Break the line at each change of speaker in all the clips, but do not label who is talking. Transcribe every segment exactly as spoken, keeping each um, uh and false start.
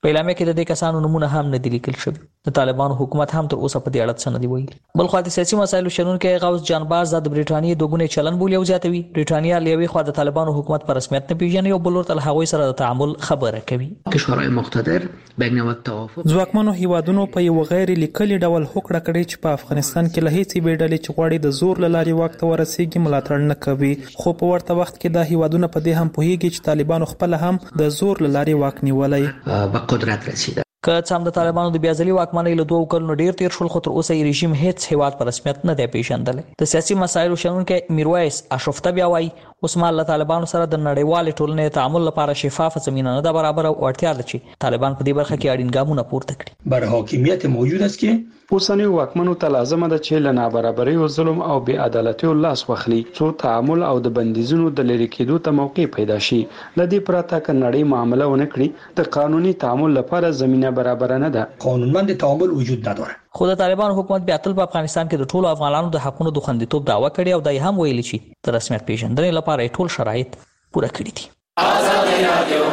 په اعلامیه کې د دې کسانو نمونه هم نه دي لیکل شوي. د طالبانو حکومت هم تر اوسه په دې اړه څه نه دی ویلي. بل خو د سیاسي مسایلو شنونکي غوث جانباز د برېټانیا دوګونې چلن بولي او زیاتوي. برېټانیا لوي خو د طالبانو حکومت په رسمیت نه پیژني او بل ورته هغوی سره د تعامل خبره کوي.
کشورهای مقتدر بین التوافق
ځواکمنو هیوادونو په یو غیر لیکلي ډول هوکړه کړې چې په افغانستان کې له هیڅ یوې ډلې چې غواړي د زور له لارې واک ته ورسیږي ملاتړ نه کوي. خو په ورته وخت کې دا هیوادونه په دې هم پوهیږي چې طالبانو خپل هم د زور له لارې واک نیولای
به قدرت رسیده.
که څه هم د طالبانو د بیازلي واکمنۍ له دوه کلونو ډیر تیر شول خو تر اوسه یې رژیم هیڅ هیواد په رسمیت نه دی پیژندلی. د سیاسي مسایلو شنونکی میرویس اشرفته بیا وایي اوس مهال له طالبانو سره د نړیوالې ټولنې تعامل لپاره شفافه زمینه نه ده برابره او اړتیا ده چې طالبان په دې برخه کې اړین ګامونه پورته کړي.
بر حاکمیت موجود است که
اوسنی واکمنو ته لازمه ده چې له نابرابرۍ او ظلم او بې عدالتۍ لاس واخلي څو تعامل او د بندیزونو د لری کېدو ته موقع پیدا شي. لدې پرته ک نړۍ معامله ونه کړي د قانوني تعامل لپاره زمينه برابر نه ده.
قانونمند تعامل وجود نداره.
خو د طالبان حکومت بیا تل په افغانستان کې د ټولو افغانانو د حقونو د خوندیتوب دعوه کړې او دای هم ویلي چې د رسمیت پیژندنې لپاره ټول شرایط پوره کړي دي.
آزادي رادیو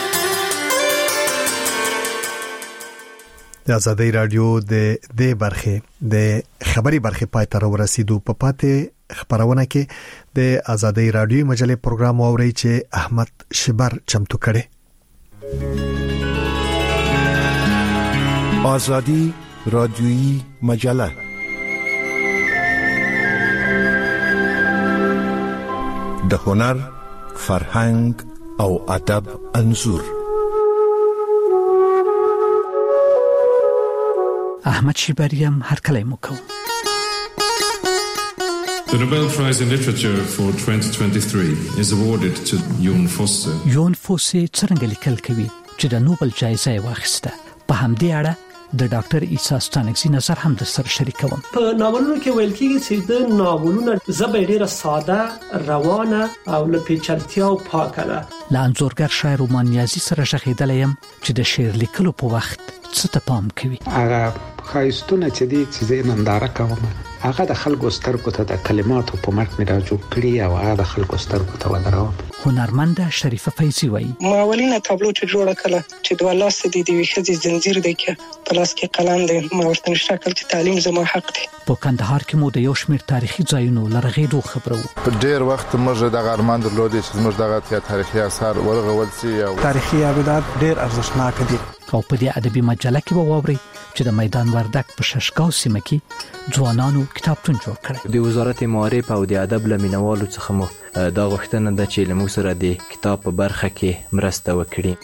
د آزادۍ رادیو د دې برخه د خبري برخه پای ته ورسېدو. په پاتې خبرونه کې د آزادۍ رادیو مجلې پروګرام اوري چې احمد شبر چمتو کړي.
آزادی رادیویی مجله د هنر، فرهنګ او ادب انځور.
احمد شیبریم هر کله مو کو.
The Nobel Prize in Literature for twenty twenty-three is awarded to Jon Fosse.
Jon Fosse څنګه لیکل کوي چې د نوبل جایزه واخیسته. په همدې اړه د ډاکټر عیسی ستانکزی نظر هم د سر شریکوم.
په ناولونو کې ویل کېږي چې د ناولونو زبې ډیره ساده، روانه او له پیچلتیا او پاکه ده.
له انځورګر شاعر رومان نیازی سره ژغېدلی یم چې د شعر لیکلو په وخت څه ته پام کوي.
هغه خایستونه چې دي چې زه ننداره کوم هغه د خلکو سترګو ته د کلماتو په مټ مې راجو کړی او هغه د خلکو سترګو ته ودراوم.
هنرمنده شریفه فیضی وایي
ماولینه تابلو چې جوړه کړه چې دوه لاس دي د ویخزي زنجیر دی کې په لاس کې قلم دی ما ورته شکل چې تعلیم زما حق دی.
په کندهار کې مو د یو شمېر تاریخي ځایونو لرغېدو خبرو.
په ډېر وخت موږ د ارمان درلودي چې موږ دغه تاریخي آثار ورغول سي او
تاریخي ابدات ډېر ارزښتناک دي.
او په دې ادبي مجله کې به واوري چې د میدان وردک په ششکاو سیمه کې ځوانانو کتابتون جوړ کړی.
د وزارت معارف او د ادب لمینوالو څخه مو دا غوښتنه ده چې له موږ سره د کتاب په برخه کې مرسته وکړي.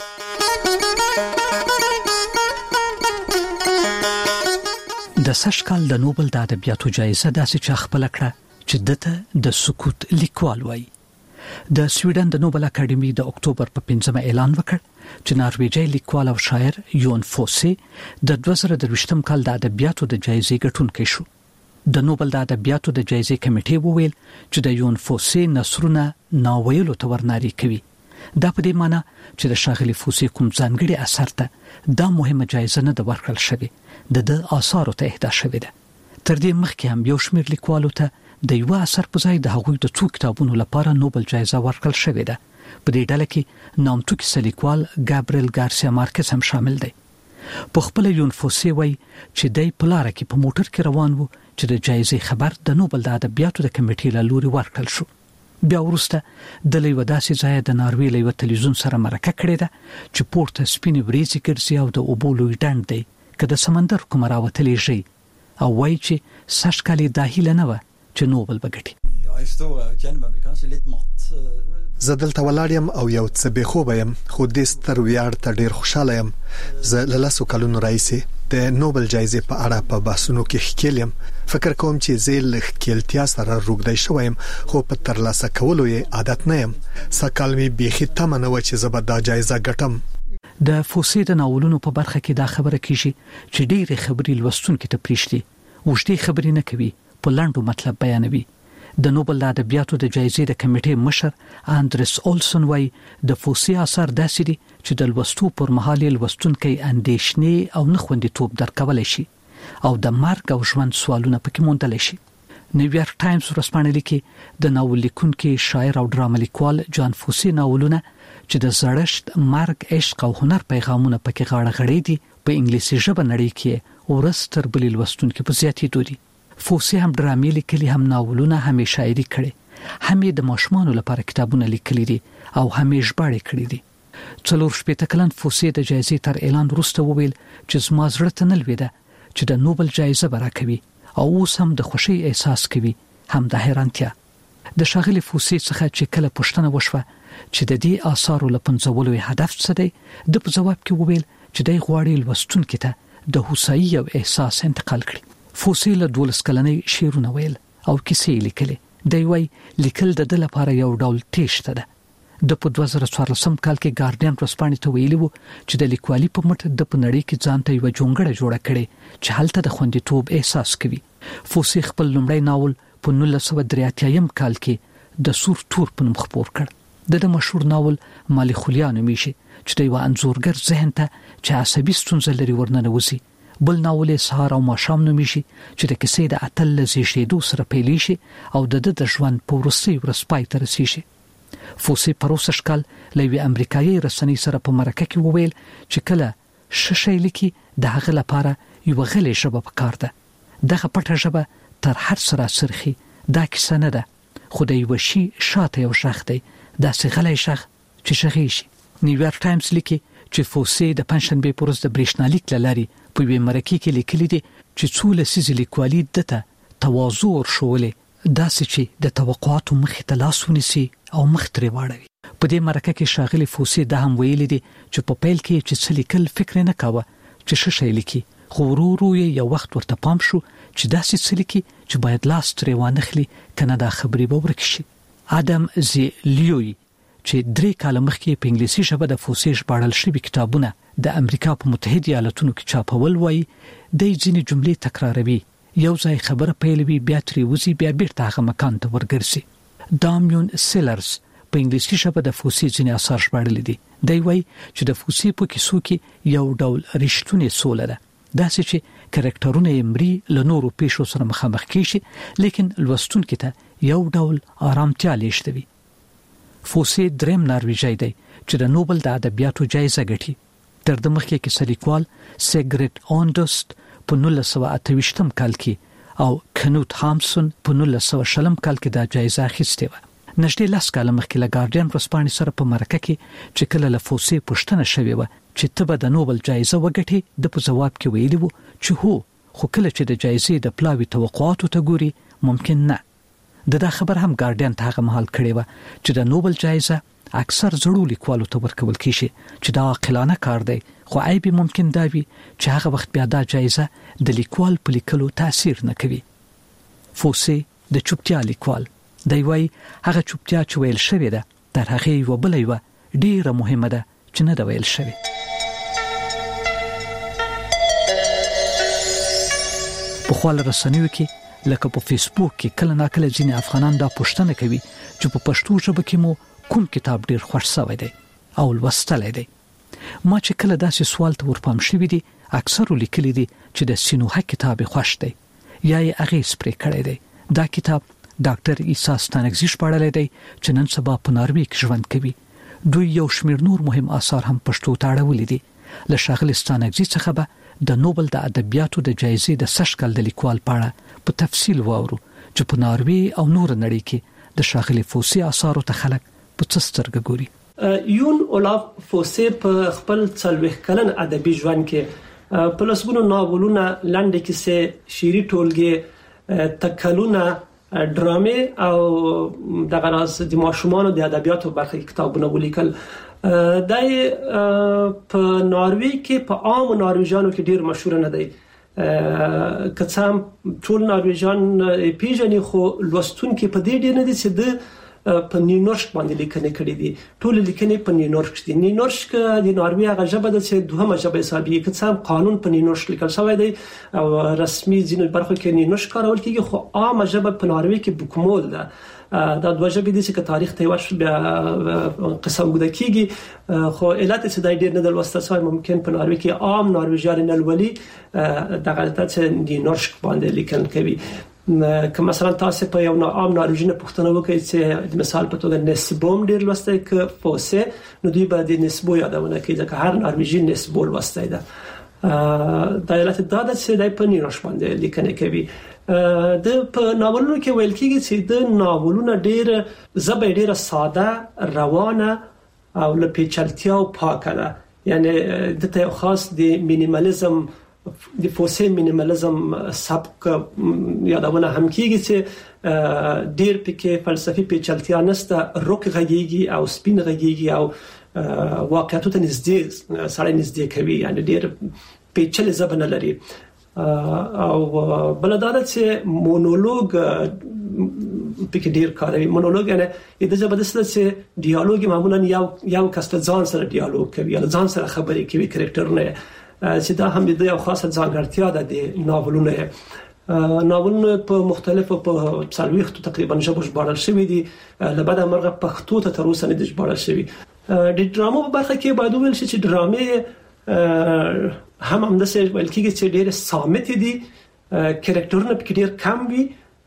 د سږ کال د نوبل د ادبیاتو جایزه داسې چا خپله کړه چې دته د سکوت لیکوال وایي. د سویډن د نوبل اکاډمي د اکتوبر په پنځمه اعلان وکړ چې نارویجی لیکوال او شاعر یون فوسي د دوه زره درویشتم کال د ادبیاتو د جایزې ګټونکی شو. د نوبل د ادبیاتو د جایزې کمیټې وویل چې د یون فوسي نثرونه ناویلو ته ورناري کوي. دا په دې معنی چې د شاغلي فوسي کوم ځانګړي اثر ته دا مهمه جایزه نه د ورکړل شوی د د آثارو ته اهدا شوی ده. تر دې مخکې هم یو شمېر لیکوالو ته د یو اثر په ځای د هغوی د څو کتابونو لپاره نوبل جایزه ورکړل شوې ده. په دې ډله کې نامتو کیسه لیکوال ګابریل ګارسیا مارکس هم شامل دی. په خپل یون فوسي وایي چې دی په لاره کې په موټر کې روان وو چې د جایزې خبر د نوبل د ادبیاتو د کمیټې له لوري ورکړل شو. بیا وروسته د یوه داسې ځای د ناروې له یوه تلویزیون سره مرکه کړې ده چې پورته سپینې وریځې ګرځي او د اوبو لوی ډنډ دی که د سمندر کومه راوتلې ژۍ او وایي چې سږ کال یې دا هیله نه وه چې نوبل بګټي.
زه دلته ولاړ یم او یو څه بې خوبه یم خو دې ستر ویاړ ته ډېر خوشحاله یم. زه له لسو کلونو راهیسې د نوبل جایزې په اړه په بحثونو کې ښکېل یم. فکر کوم چې زه له ښکېلتیا سره روږدی شوی یم خو په ترلاسه کولو یې عادت نه یم. سږکال مې بیخي تمه نه وه چې زه به دا جایزه ګټم.
د فوسي د ناولونو په برخه کې دا خبره کیږي چې ډېرې خبرې لوستونکي ته پرېږدي. اوږدې خبرې نه کوي، په لنډو مطلب بیانوي. د نوبل د ادبیاتو د جایزې د کمیټې مشر اندریس اولسن وایي د فوسي اثر داسې دي چې د لوستو پر مهال یې لوستونکی اندېښنې او نه خوندیتوب درکولی شي او د مرګ او ژوند سوالونه پکې موندلی شي. نیویارک ټایمز ورځپاڼه لیکي د ناول لیکونکي شاعر او ډرامه لیکوال جان فوسی ناولونه چې د زړښت، مرګ، عشق او هنر پیغامونه پکې غاړه غړي دي په انګلیسي ژبه نړۍ کې ورځ تر بلې لوستونکو په زیاتېدو دي. فوسی هم ډرامې لیکلي، هم ناولونه، هم شاعري کړي، هم د ماشومانو لپاره کتابونه لیکلي دي او هم یې ژباړې کړي دي. څلور شپېته کلن فوسی د جایزې تر اعلان وروسته وویل چې زما زړه ته نه لوېده چې د نوبل جایزه به راکوي او اوس هم د خوښۍ احساس کوي، هم د حیرانتیا. د ښاغلي فوسی څخه چې کله پوښتنه وشوه چې د دې آثارو له پنځولو هدف څه دی، د په جواب کې وویل چې دی غواړي لوستونکو ته د هوسايي او احساس انتقال کړي. فوسی له دولس کلنۍ شعرونه ویل او کیسې لیکلې. دی وایي لیکل د ده لپاره یو ډول تېښته ده. د په دوه زره څوارلسم کال کې ګارډین ورځپاڼې ته ویلي وو چې د لیکوالي په مټ د په نړۍ کې ځان ته یوه جونګړه جوړه کړې چې هلته د خوندیتوب احساس کوي. فوسی خپل لومړی ناول په نولس سوه درې اتیایم کال کې د سور تور په نوم خپور کړ. د د مشهور ناول مالی خولیا نومیږي چې د یو انځورګر ذهن ته چې عصبي ستونزه لري ورننوځي. بل ناول سهار او ماښام نومیږي چې د کیسې د اتل له زیږېدو سره پیلېږي او د د ژوند په وروستۍ ورځ پای ته رسېږي. فوسی پروسه شکل له یوې امریکایي رسنۍ سره په مرکه کې وویل چې کله ښه شی لیکي د هغه لپاره یوه غلې ژبه پکار ده. دغه پټه ژبه تر هر څه راڅرخي. دا کیسه نه ده، خو د یوه شي شاته یو غږ دی، داسې غلی غږ چې غږېږي. نیویارک ټایمز لیکي چې فوسی د پنجشنبې په ورځ د برېښنالیک له لارې په یوې مرکې کې لیکلي دي چې څو لسیزې لیکوالي ده ته تواضع ورښولې، داسې چې د توقعاتو مخې ته لاس ونیسي او مخ ترې واړوي. په دې مرکه کې ښاغلي فوسی دا هم ویلي دي چې په پیل کې چې څه لیکل فکر نه کاوه چې ښه شی لیکي، خو ورو ورو یې یو وخت ورته پام شو چې داسې څه لیکي چې باید لاس ترې وانخلي کنه دا خبرې به ورک شي. ادم زی لیوی چې درې کاله مخکې په انګلیسي ژبه د فوسی ژباړل شوي کتابونه د امریکا په متحده ایالتونو کې چاپول وایي د ځینې جملې تکراروي، یو ځای خبره پیلوي، بیا ترې وځي، بیا بیرته هغه مکان ته ورګرځي. دامیون سیلرز په انګلیسي ژبه د فوسی ځینې آثار ژباړلي دي. دی وایي چې د فوسی په کیسو کې یو ډول رښتونې سوله ده، داسې چې کرکټرونه یې مري له نورو پیښو سره مخامخ کیږي، لیکن لوستونکو ته یو ډول آرامتیا لیږدوي. فوسی دریم نارویجی دی چې د نوبل د ادبیاتو جایزه ګټي. تر د مخکې کیسه لیکوال سیګریټ آندوست په نولس سوه اته ویشتم کال کې او کنوت هامسون په نولس سوه شلم کال کې دا جایزه اخیستې وه. نږدې لس کاله مخکې له ګارډین ورځپاڼې سره په مرکه کې چې کله له فوسی پوښتنه شوې وه چې ته به د نوبل جایزه وګټې، د په ځواب کې ویلي وو چې هو، خو کله چې د جایزې د پلاوي توقعاتو ته ګوري ممکن نه. د دا خبر هم ګارډین ته هغه مهال کړې وه چې د نوبل جایزه اکثر زړو لیکوالو ته ورکول کیږي چې دا عاقلانه کار دی، خو عیب ممکن دا وي چې هغه وخت بیا دا جایزه د لیکوال په لیکلو تاثیر نه کوي. فوسی د چوپتیا لیکوال دی وایي هغه چوپتیا چې ویل شوې ده تر هغې یوه بله یوه ډېره مهمه ده چې نه ده ویل شوې. پخوا له رسنیو کې لکه په فیسبوک کې کله ناکله ځینې افغانان دا پوښتنه کوي چې په پښتو ژبه کې مو کوم کتاب ډیر خوښ شوی دی او لوستلی دی. ما چې کله داسې سوال ته ورپام شوی دی، اکثرو لیکلي دي چې د سینوهه کتاب خوښ دی یا یې اغېز پرې کړی دی. دا کتاب ډاکټر عیسی ستانکزي ژباړلی دی چې نن سبا په ناروې کې ژوند کوي. دوی یو شمېر نور مهم آثار هم پښتو ته اړولي دي. له ښاغلي ستانکزي څخه به د نوبل د ادبیاتو د جایزې د سږکال د لیکوال په اړه په تفصیل واورو چې په ناروې او نور نړۍ کې د ښاغلي فوسی آثارو ته خلک په څه سترګه ګوري.
یون اولاف فوسی په خپل څلوېښت کلن ادبي ژوند کې په لسګونو ناولونه، لنډې کیسې، شعري ټولګې، تکلونه، ډرامې او دغه راز د ماشومانو د ادبیاتو برخه کې کتابونه ولیکل. دا په ناروې کې په عام نارویجانو کې ډیر مشهور نه دی. که څه هم ټول نارویجان پیژني، خو لوستونکي په دې ډیر نه دي چې د په نیونورسک باندې لیکنې کړې دي. ټول لیکنې په نیونورسک دي. نیونورسک د ناروې هغه ژبه ده چې دوهمه ژبه حسابي، که څه هم قانون په نیونورسک لیکل شوی دی او رسمي ځینو برخو کې نیونورسک کارول کیږي، خو عامه ژبه په ناروې کې بوکمول ده. دا دوه ژبې دي چې تاریخ ته ورشي بیا قصه وګړه کیږي، خو علت چې دای ډیر نه د لوستل شوی ممکن په ناروې کې عام نارویجان نه ولولي دغه ته چې نیونورسک باندې لیکل کوي. که مثلا تاسو په یو عام ناروژینه پوښتنه وکړئ چې د مثال په توګه نسبوم ډیر لوستای ک فوسه نو دوی به د نسبو یادونه کوي ځکه هر ناروژین نسبو لوستای ده د علت دا د څه د پنیرش باندې لیکنه کوي د په ناولونو کې ویل کېږي چې د ناولونو ډیر زبې ډیر ساده روانه او لپیچلتیا او پاکه ده یعنی د ته خاص د مینیمالیزم د فوسه مینیمالیزم سبک یادونه هم کیږي چې ډیر پکې فلسفي پیچلتیا نشته روک غږیږي او سپین غږیږي او واقعیت ته نږدې سره نږدې کوي یعنی ډیر پیچل زبنه لري او بلدارت چې مونولوګ پکې ډیر کاروي مونولوګ یعنی د زبردست چې ډیالوګ معمولا یو یو کس ته ځان سره ډیالوګ کوي یا ځان سره خبرې کوي کریکټرونه چې دا هم د یو خاصه ځانګړتیا ده د ناولونو ناولونه په مختلفو په څلويختو تقریبا ژبو ژباړل شوی دي لبدا مرغه پښتو ته تر اوسه نه دي ژباړل شوی د ډرامو په برخه کې باید ویل شي چې ډرامې هم هم د څه ویل کېږي چې ډېر صامت دي کریکټرونه په ډېر کم وي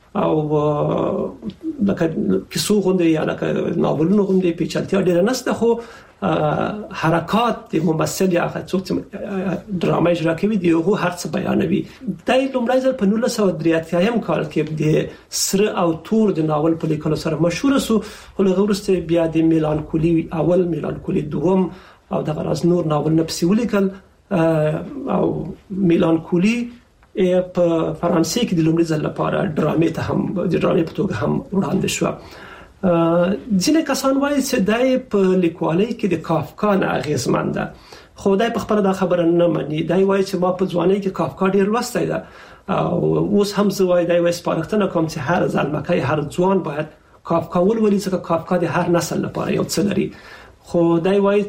او لکه کیسو غونډه یا لکه ناولونو غونډه پیچلتیا ډېر نشته خو حرکات د ممثل یا څوک ډرامه اجرا کوي دی هغه هر څه بیانوي د لومړی ځل په نولس سوه درې اتیا کال کې د سره او تور د ناول په لیکلو سره مشهور سو هغه وروسته بیا د میلانکولی اول میلانکولی دوم او د غراز نور ناول نه پسې ولیکل او میلانکولی په فرانسې کې د لومړي ځل لپاره ډرامې ته هم د ډرامې په توګه هم وړاندې شو ځینې کسان وایي چې دای په لیکوالۍ کې د کافکا نه اغیزمن ده خو دای په خپل دا خبره نه مانی دای وایي چې ما په ځوانۍ کې کافکا ډیر لوستی ده او اوس هم زه وایي دای وایي سپارښتنه کوم چې هر ځلمکۍ هر ځوان باید کافکا ولولي ځکه کافکا د هر نسل لپاره یو څه لري خو دای وایي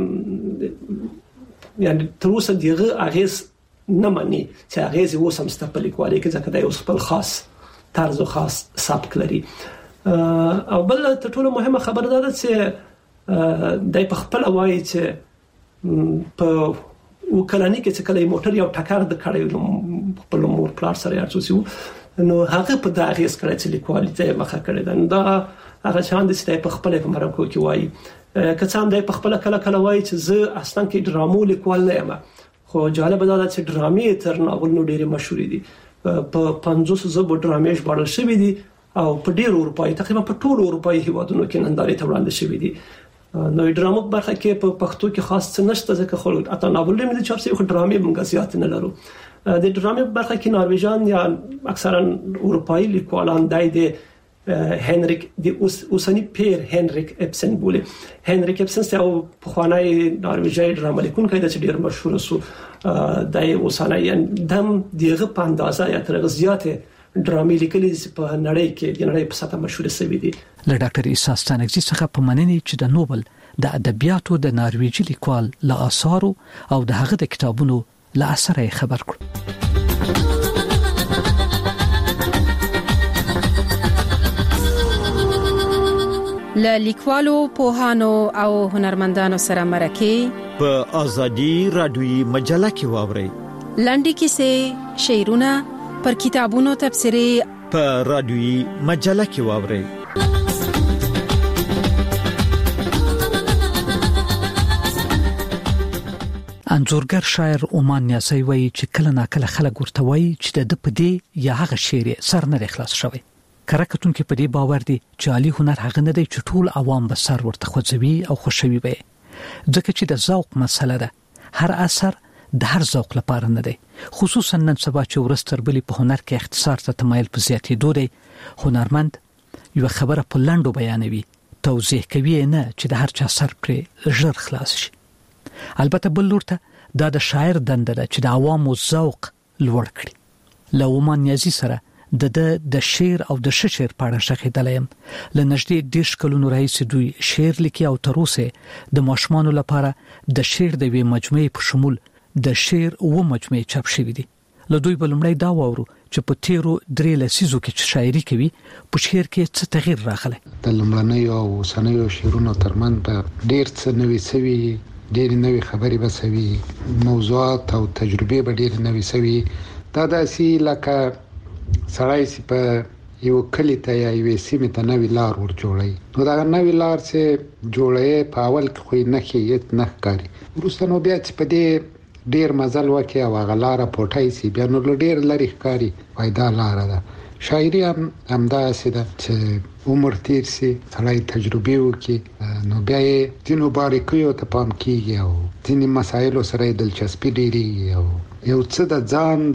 چې یعنی تر اوسه دغه اغیز نه مانی چې اغیز اوس هم ست په لیکوالۍ کې ځکه دای اوس خپل خاص طرز او خاص سبک لري او بل ته ټولو مهمه خبره ده چې دای په خپل وایي چې په وکلانی کې چې کله موټر یو ټکر د کړي خپل مور پلار سره یارڅو نو هغه په دغه اس کړي چې لیکوالۍ مخه کړي ده دا هغه شان د ستای په خپل په مرکو کې وایي که څنګه دای په خپل کله کله وایي چې زه اصلا کې ډرامو لیکوال نه یم خو جالب ده چې ډرامې تر ناول نو ډېر مشهور دي په پنځوس زبر ډرامې ژباړل شوی دي او په ډیرو اروپایي تقریبا په ټولو اروپایي هیوادونو کې نندارې ته وړاندې شوی دي نو ډرامو برخه کې په پښتو کې خاص څه نشته ځکه خو اته ناول مې چاپ شوی خو ډرامې موږ زیات نه لرو د ډرامې برخه کې نارویجان یا اکثرا اروپایي لیکوالان دای د هنریک د اوسنی پیر هنریک اپسن بوله هنریک اپسن یو پخوانی نارویجای ډرامه لیکونکی د ډیر مشهور سو د اوسنی دم دغه په اندازه یا تر زیاته ډرامې لیکلې په نړۍ کې د نړۍ په سطح مشهور شوې دي
له ډاکټر عیسی ستانکزي څخه په مننې چې د نوبل د ادبیاتو د نارویجي لیکوال له آثارو او د هغه د کتابونو له اثره خبر کړ
له لیکوالو پوهانو او هنرمندانو سره مرکه
په ازادي رادیوي مجله کې واوري
لنډي کیسې شعرونه پر کتابونو تبصرې
په رادیوي مجله کې واوري
انځورګر شاعر عمان نیاسي وایي چې کله ناکله خلک ورته وایي چې د پدې یا هغه شعر سر نه خلاص شوی کرکټون کې پدې باور دي چې علي هنر هغه نه دی چې ټول عوام به سر ورته خوځوي او خوشوي وي ځکه چې د ذوق مسله ده هر اثر د هر ذوق لپاره نه دی خصوصا نن سبا چې ورستر بلی په هنر کې اختصار ته تمایل په زیاتېدو دی هنرمند یو خبره په لاندو بیانوي توضیح کوي نه چې د هر چا سر پر ژر خلاص شي البته بل لور ته دا د شاعر دنده ده چې د عوامو ذوق لوړ کړي له عمان نیازي سره د د شعر او د شعر په اړه شخېدلم لنږدې دیش کلونو راځي دوی شعر لیکي او تر اوسه د ماشومانو لپاره د شعر د وی مجموعې په شمول د شعر او مجموعې چاپ شوې دي له دوی بلمړی دا وورو چې په تیرو درې لسیزو کې چې شاعري کوي په شعر کې څه تغیر راغلی
د لمړنۍ او اوسنیو شعرونو ترمن په ډیر څه نوې سوي ډیر نوې خبرې بسوي موضوعات او تجربې به ډیر نوې سوي دا داسې لکه سړی سي په یو کلی ته یا یو سیمه ته نوې لار ور جوړي نو دا نوې لار چې جوړي په اول کې خو نه کېت نه کاری ورسته نو بیا چې په دې ډیر مزل وکي او غلاره پټای سي بیا نو ډیر لري ښکاری وایدا لار ده شاعري هم همدا سده چې عمر تیر سي سړی تجربه وکي نو بیا یې دینو باریکیو ته پام کیږي او ځینې مسایلو سره دلچسپي ډیری او یو څه د ځان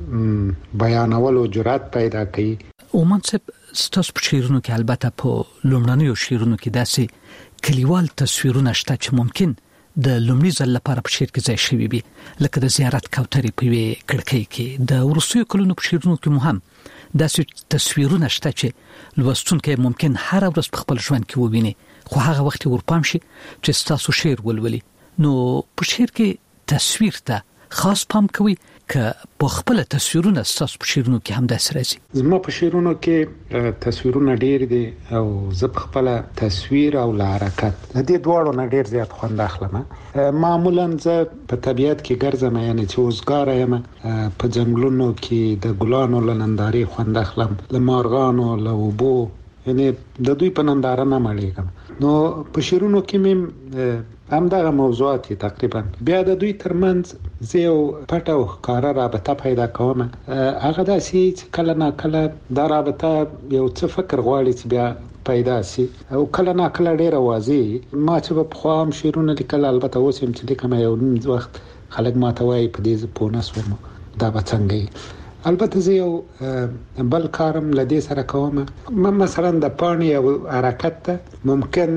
د بیانولو جرأت پیدا کوي.
اومن صاحب ستاسو په شعرونو کې البته په لومړنیو شعرونو کې داسې کلیوال تصویرونه شته چې ممکن د لومړي ځل لپاره په شعر کې ځای شوي وي لکه د زیارت کوترې په وی کړکۍ کې د ورسوي کلونو په شعرونو کې مهم داسې تصویرونه شته چې لوستونکي ممکن هر ورځ په خپل ژوند کې وویني خو هغه وخت ورپام شي چې ستاسو شعر ولولي نو په شعر کې تصویر ته خاص پام کوي که په خپل تصویرونه ستاسو په شعرونو کې هم داسې راځي.
زما په شعرونو کې تصویرونه ډېر دي او زه په خپل تصویر او حرکت د دې دواړو نه ډېر زیات خوند اخلم. معمولا زه په طبیعت کې ګرځم یعنی چې اوسګار یم په ځنګلونو کې د ګلانو لننداري خوند اخلم له مارغانو له وبو یعنی د دوی په ننداره نه مړېږم نو په شعرونو کې مې همدغه موضوعات تقریبا بیا د دوی ترمنځ زیو پټه او ښکارا رابطه پیدا کوم هغه داسې چې کله نه کله دا رابطه یو څه فکر غواړي چې بیا پیدا شي او کله نه کله ډیره واضح ما چې په خام شعرونه لیکل البته اوس هم چې لیکم یو وخت خلک ما ته وایي په دې پونس ومو دا به څنګه البته زه یو بل کارم لدې سره کوم مثلا د پانی او حرکت ته ممکن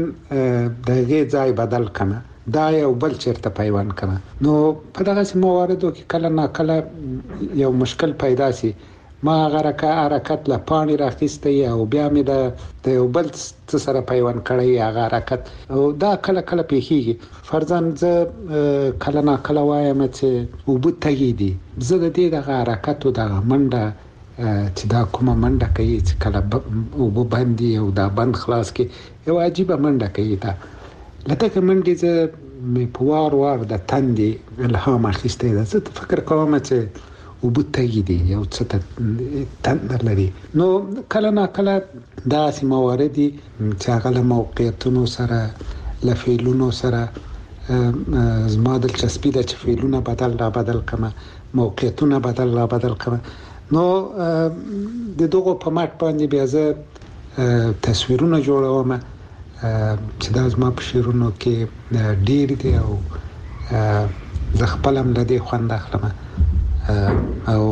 د غي ځای بدل کړم دا یو بل چیرته پیوند کړم نو په دغه مواردو کې کله نه کله یو مشکل پیدا شي ما غرکه حرکت له پانی راخسته او بیا مې د یو بل څه سره پیوند کړی هغه حرکت او دا کله کله پیخیږي فرضاً زه کله نه کله وایم چې وبتګی دي زه د دې د حرکت او د منډه چې دا کومه منډه کوي چې کله وب باندې او دا بند خلاص کې یو عجیب منډه کوي دا لته منډه زه مې پوار وار د تندې الهام اخیسته ده زه فکر کوم چې وبتګی دي یو څه تندر لري نو کله نه کله دا سي موارد چې هغه له موقعیتونو سره لفعلونو سره زما د چسپی د فعلونه بدل را بدل کما موقعیتونه بدل را بدل کما نو د دغه په مات باندې بیا زه تصویرونه جوړوم چې دا زما په شعرونو کې ډیر دي او زه خپل هم لدی خوند اخلم او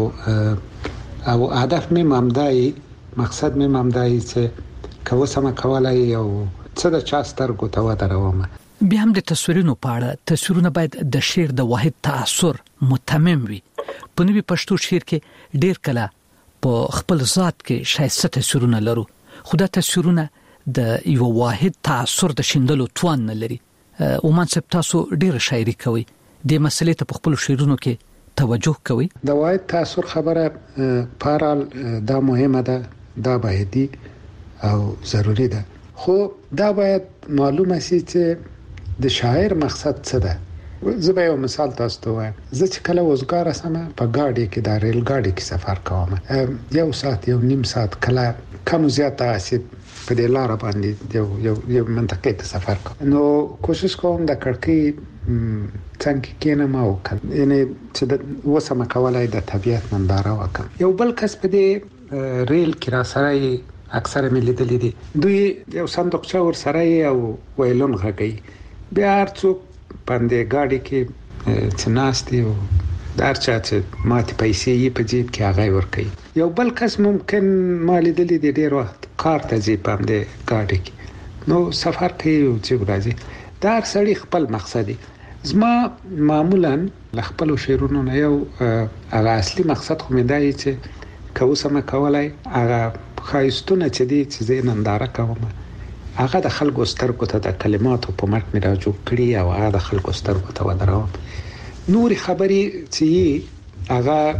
او هدف مې ممدای مقصد مې ممدای چې کوسم کولای او څه د چا سترګو ته ودروم.
بیا هم د تصویرونو په اړه تصویرونه باید د شعر د واحد تاثر متمم وي په نوي پښتو شعر کې ډیر کله په خپل ذات کې شایسته تصویرونه لرو خو دا تصویرونه د یو واحد تاثر د شیندلو توان نه لري. اومن صاحب تاسو ډیر شاعري کوي د مسلې ته په خپل شعرونو کې توجه کوي
د واحد تاثر خبره پارال دا مهمه ده دا باید او ضروری ده خو دا باید معلومه شي چې د شاعر مقصد څه ده. زه به یو مثال تاسو ته وایم زه چې کله وزګار سم په گاډي کې د ریل گاډي کې سفر کوم یو ساعت یو نیم ساعت کله کم زیات اسید په دې لار باندې یو یو یو منطقه ته سفر کوم نو کوشش کوم د کړکۍ څنګه کینم او یعنی چې د وسمه کولای د طبيعت ننداره وکم یو بل کس په دې ریل کې را سره اکثره ملي دي دوی یو صندوقچه ور سره او ویلون غږی بیا څوک باندې گاډي کې چناستي او دارچا چې ماته پیسې یې په جیب کې هغه ور کوي یو بل کس ممکن مالي دي ډیر وخت کار ته ځي باندې گاډي کې نو سفر کوي او چې راځي دا سړی خپل مقصد دی. زما معمولا خپل شعرونو نه یو هغه اصلي مقصد خو مې دی چې کوسمه کولای هغه خایستونه چې دي چې زه ننداره کوم هغه د خلکو سترګو ته د کلماتو په مټ مې راجو کړی او هغه د خلکو سترګو ته ودروم نور خبري چې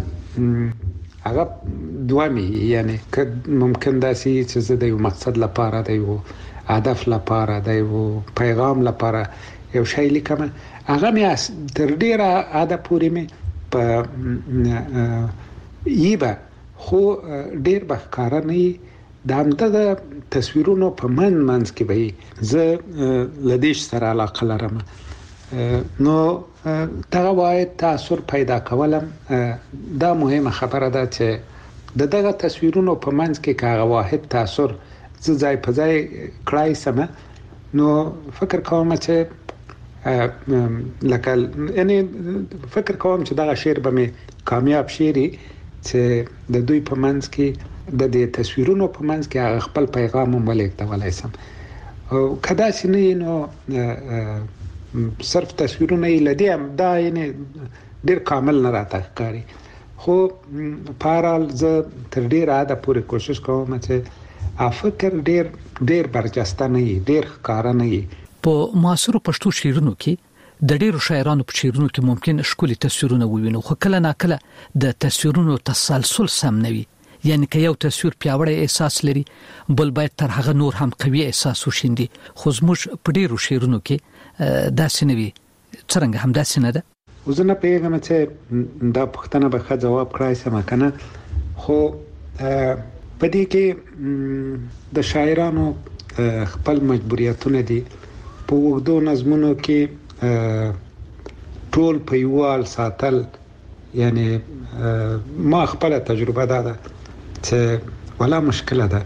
هغه هغه دوامي یعنی که ممکن داسي چې زه د یو مقصد لپاره د یو هدف لپاره د یو پیغام لپاره یو شی لیکم هغه مې تر ډیره اده پورې مې په ایبه خو ډیر بخکاره نه د همدغه تصویرونو په من منځ کې به زه لدیش سره علاقه لرم نو دغه واحد تاثیر پیدا کولم دا مهمه خبره ده چې د دغه تصویرونو په منځ کې کاغه واحد تاثیر زه ځای په ځای کړای سم نو فکر کوم چې لکه یعنی فکر کوم چې دغه شعر به مې کامیاب شعري چې د دوی په منځ کې د دې تصویرونو په منځ کې هغه خپل پیغام هم ولېږدولی سم او که داسې نه نو صرف تصویرونه یې لدی هم دا یعنی ډیر کامل نه راته ښکاري خو په هر حال زه تر ډیره حده پورې کوشش کوم چې فکر ډیر ډیر برجسته نه وي ډیر ښکاره نه وي.
په معاصرو پښتو شعرونو کې د ډیرو شاعرانو په شعرونو کې ممکن ښکلي تصویرونه ووینو خو کله ناکله د تصویرونو تسلسل سم نه وي یعنی که یو تصویر پیاوړی احساس لري بل باید تر هغه نور هم قوي احساس وشیندي خو زموږ په ډیرو شعرونو کې داسې نه وي څرنګه هم داسې نه ده.
زه نه پیغام چې دا پښتنه به ښه جواب کړای سم کنه خو په دې کې د شاعرانو خپل مجبوریتونه دي په وګړو نظمونو کې ټول په یوال ساتل یعنی ما خپل تجربه ده چې ولا مشکله ده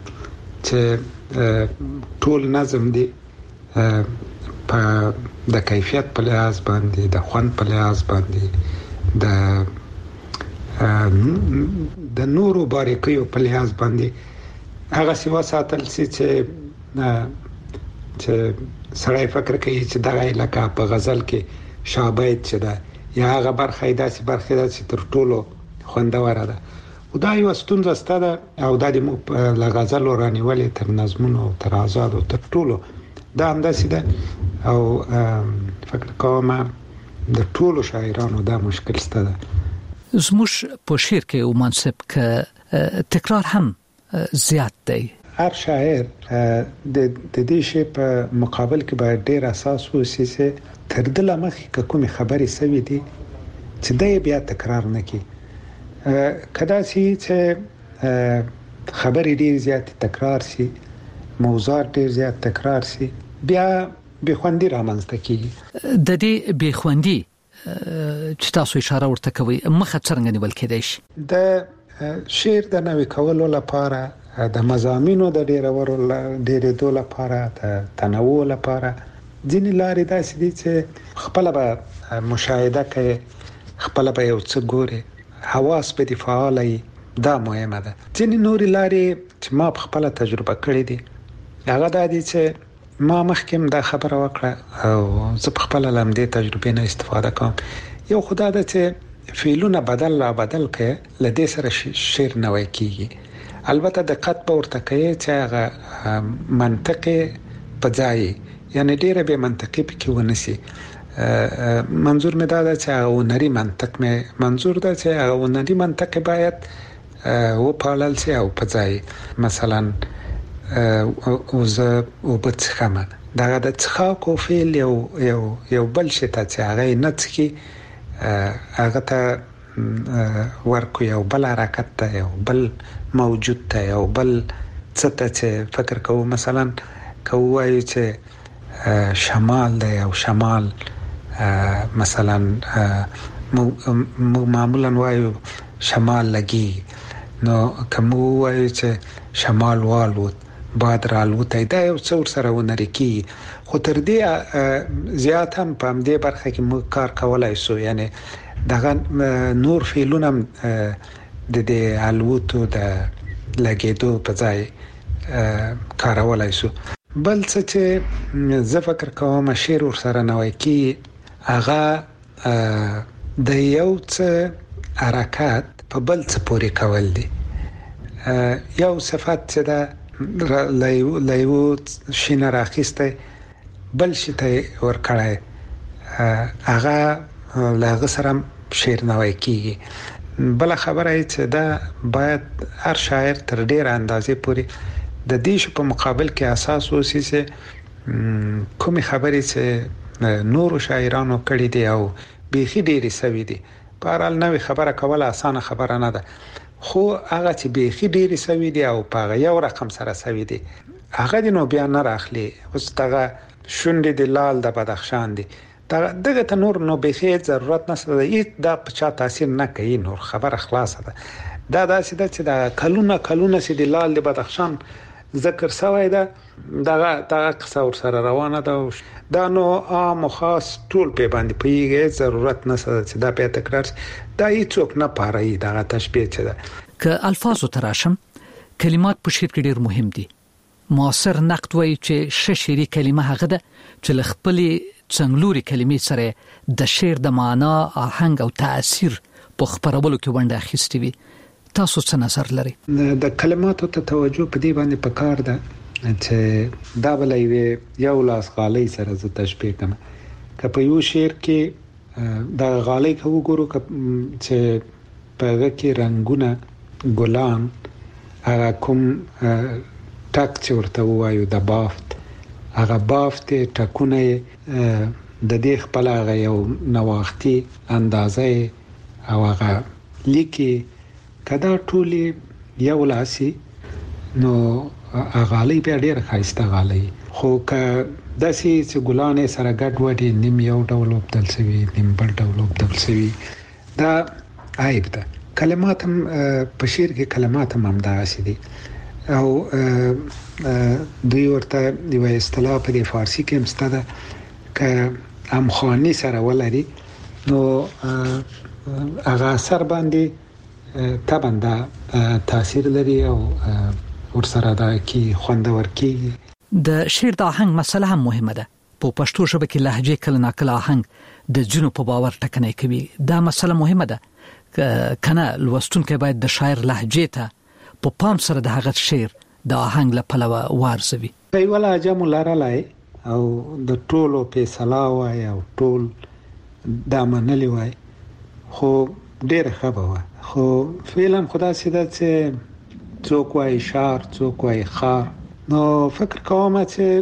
چې ټول نظم دي په د کیفیت په لحاظ باندې د خوان په لحاظ باندې د د نورو باریکیو په لحاظ باندې هغه سیوا ساتل چې چې سړی فکر کوي چې دغه علاقه په غزل کې شابهت چې ده یا هغه برخه داسې برخه ده چې تر ټولو خوندوره ده او دا یو ستونزه ستده او د دې غزل ورانیولې تر نظمونو تر آزاد او تر ټولو دا هم داسې ده او فکر کوم د ټولو شاعرانو دا مشکل ستده.
زموږ په شعر کې او منصب ک تکرار هم زیات دی.
هر شاعر د دې شی په مقابل کې باید ډیر اساس وسی چې تر دله مخکې کومې خبرې سوي دي چې دا بیا تکرار نه کی کدا سي چې خبرې ډیر زیات تکرار سي موضوع ډیر زیات تکرار سي بیا به خوندي رامنځته کیږي.
د دې به خوندي چې تاسو اشاره ورته کوي مخه څنګه نیول کېدای شي؟
د شعر د نوې کولو لپاره د مضامینو د ډیرولو ډیرېدو لپاره د تنوع لپاره ځینې لارې داسې دي چې خپل به مشاهده کوي خپل به یو څه ګوري حواس به دي فعال دا مهمه ده. ځینې نورې لارې چې ما په خپل تجربه کړې دي هغه دا دي چې ما مخکې دا خبره وکړه او زه په خپل لمدې تجربې نه استفاده کوم. یو خدای ده چې فعلونه بدل لا بدل کړي لدې سره شعر نوې کیږي البته دقت به ورته کوي چې هغه منطقي په ځای یعنی ډیره به منطقي پکې ونسی. منظور مې دا ده چې هغه نری منطق مې منظور ده چې هغه نری منطق باید و پالل شي او په ځای مثلا او زه او بڅخمه دا د څخه کو فعل یو یو یو بل شي ته چې هغه نه څخي هغه ته ورکو یو بل حرکت ته یو بل موجود ته یو بل څه ته چې فکر کوو مثلا کوو چې شمال دی او شمال مثلا معمولا وایو شمال لګي نو کوم وایو چې شمال والوت باد رالوت دا یو څور سره ونري کی خو تر دې زیات هم په دې برخه کې مو کار کولای شو یعنی دغه نور فعلونه د دې الوتو د لګېدو په ځای کارولای شو. بل څه چې زه فکر کوم شعر سره نوای کی هغه د یو څه حرکت په بل څه پورې کول دي. یو صفات چې دا لایو شینه راخسته بل شته ور کړای هغه لاغه سره شعر نوای کیږي. بل خبره چې دا باید هر شاعر تر ډیر اندازې پورې د دې په مقابل کې اساس اوسي چې کومې خبرې چې نورو شاعرانو کړي دي او بيخي ډېرې سوي دي. په هر حال نوې خبره کول اسانه خبره نه ده خو هغه چې بیخي ډېری سوي دي او په یو رقم سره سوي دي هغه د نو بیا نه راخلي. اوس دغه شونډې د لال د بدخشان دي دغه ته نور نو بیخي ضرورت نشته هیڅ دا په چا تاثیر نه کوي. نور خبره خلاصه ده. دا داسې ده چې دا کلونه کلونه چې د لال د بدخشان ذکر شوی ده دغه دغه قصه ور سره روانه ده. دا نو عام خاص ټول په باندې پیږي ضرورت نشته چې دا په تکرار دا هیڅوک نه پاره دغه تشبیه چي ده.
که الفاظو تراشم کلمات په شعر کې ډېر مهم دي. معاصر نقد وایي چې ښه شعري کلمه هغه ده چې خپل څنګلوري کلمې سره د شعر د معنا آهنګ او تاثیر په خبرولو کې ونډه اخیستې وي. تاسو څه نظر لري؟
د کلماتو ته توجه په دې باندې پکار ده چې دا بلې یو لاس غالۍ سره ز تشبیه کوم. که په یو شعر کې دا غالۍ کو ګورو چې په هغه کې رنگونه ګلان هغه کوم ټاک چې ورته وایو د بافت هغه بافت ټکونه د دې خپل هغه یو نواختي اندازې او هغه لیکي کدا ټولي یو لاسي نو غالۍ په ډېر خاصه غالۍ خو که داسې چې ګلانې سره ګډ وډي نیم یو ډول وبدل شوی نیم بل ډول وبدل شوی دا عیب ده. کلمات هم په شعر کې کلمات هم همداسې دي او دوی ورته یو اصطلاح په فارسی کې مسته ده که امخوانی سره ولري نو هغه اثر باندې طبعا دا تاثیر لري او ورسره دا کی خوندور کی.
د شعر د آهنګ مسله هم مهمه ده. په پښتو ژبه کې لهجه کله ناکله آهنګ د جنو په باور ټکنۍ کوي. دا مسله مهمه ده کنه لوستونکو باید د شاعر لهجه ته په پام سره د هغه شعر د آهنګ له پلوه وارزوي.
په ولا جمع لرلای او د ټولو په سلاوای او ټول د منلي وای خو ډېر خبره خو فعلا خدا سیده چې څوک وای شعر څوک وای خار نو فکر کوم چې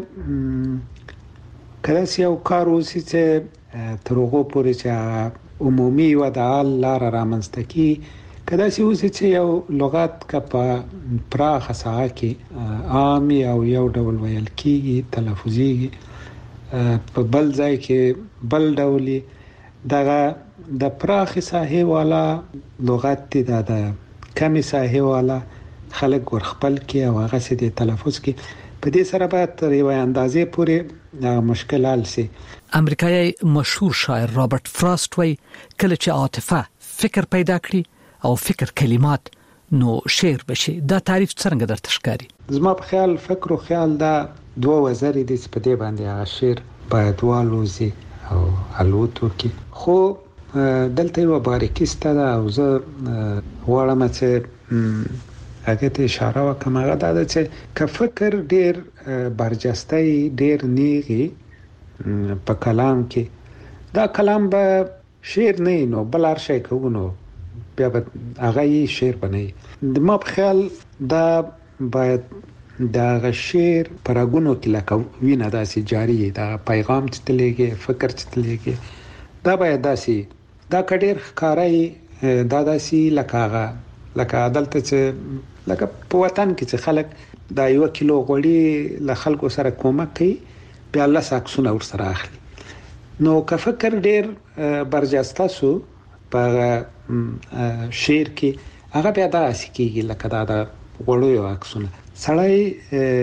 کله چې یو کار وسی چې ترغو پورې چې عمومي ودعال لار رامنځته کی کله چې وسی چې یو لغت کا په پراخه ساحه کې عامي او یو ډول ویل کیږي تلفظي په بل ځای کې بل ډولي دغه د پراخه ساحه والا لغت دی د کمی ساحه والا خلک ور خپل کې او هغه سي د تلفظ کې په دې سره به تر یو اندازې پورې مشکل حل شي.
امریکایي مشهور شاعر رابرټ فراست وایي کله چې عاطفه فکر پیدا کړي او فکر کلمات نو شعر بشي. دا تعریف څنګه درته ښکاري؟
زما په خیال فکر او خیال دا دوه وزرې دي چې په دې باندې هغه شعر باید والوزي او الوتو کې خو دلته یو باریکي ستده او زه غواړم چې هغه ته اشاره وکم هغه دا چې که فکر ډیر برجسته ډیر نیغي په کلام کې دا کلام به شعر نه نو بل هر شي کوونو بیا به هغه شعر بنئ. د ما په خیال دا باید دا شعر پرګونو کې لکه وینه داسې جاری دا پیغام چې تلېږي فکر چې تلېږي دا باید داسې دا کډیر ښکارای دا داسې لکه لکه عدالت چې لکه په وطن کې چې خلک دا یو کیلو غوړي له خلکو سره کومک کوي بیا الله ساکسونه ور سره اخلي نو که فکر ډیر برجسته سو په شعر کې هغه بیا دا سکیږي لکه دا د غوړو یو عکسونه سړی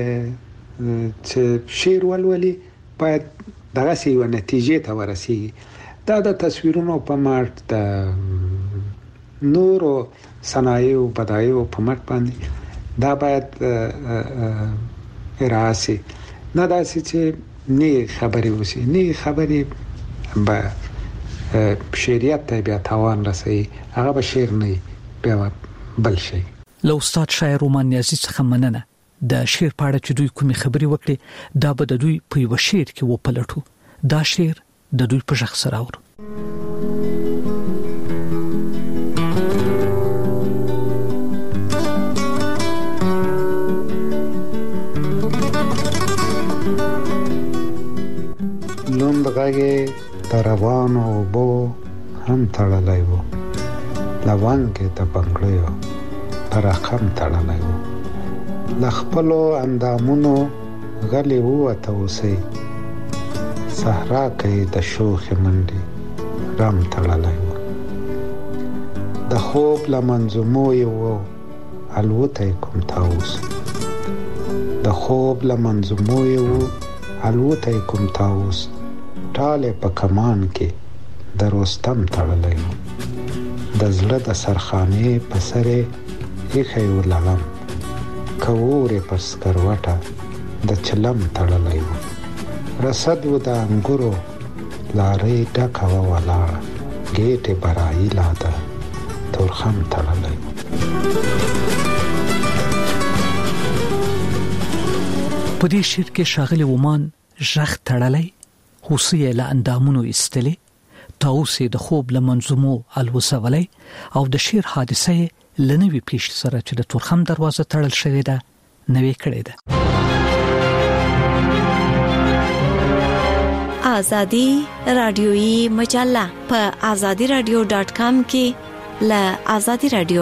چې شعر ولولي باید دغه سی و نتیجې ته ورسیږي. دا د تصویرونو په مارت د نورو صنایع او بدایع په مټ باندې دا باید راسي نه داسې چې نه خبرې وسی نه خبرې به شریعت ته بیا تاوان رسي هغه به شعر نه بیا بل شي.
لو استاد شاعر رومان نیازی څخه مننه د شعر په اړه چې دوی کومې خبرې وکړي دا به د دوی په یو شعر کې وپلټو. دا شعر د دوی په ژغ سره اورو.
لوند غږی د روانو بو هم تړلی وو لونګې د بنګړیو پر رقم تړلی و. له خپلو اندامونو غلی ووته اوسئ، صحرا کې د شوخې منډې رم تړلی و. د خوب له منظومو یې و الوتی کوم طاووس، د خوب له منظومو یې و الوتی کوم طاووس، ټال په کمان کې د رستم تړلی و. د زړه د سرخانې په سر یې ایښی و لغم، که اورې پر سکروټه د چلم تړلی و. رسد و د انګورو لارۍ ډکه وه ولاړه، ګېټې برایي لا د تورخم تړلی و.
په دې شعر کې ښاغلي ومان ژغ تړلی، هوسۍ یې له اندامونو ایستلې، طاووس یې د خوب له منظومو الوځولی او د شعر حادثه یې له نوي پیښې سره چې د تورخم دروازه تړل شوې ده نوې کړې ده.
آزادی رادیویی مجله په آزادی رادیو ډاټ کام کې له آزادی رادیو.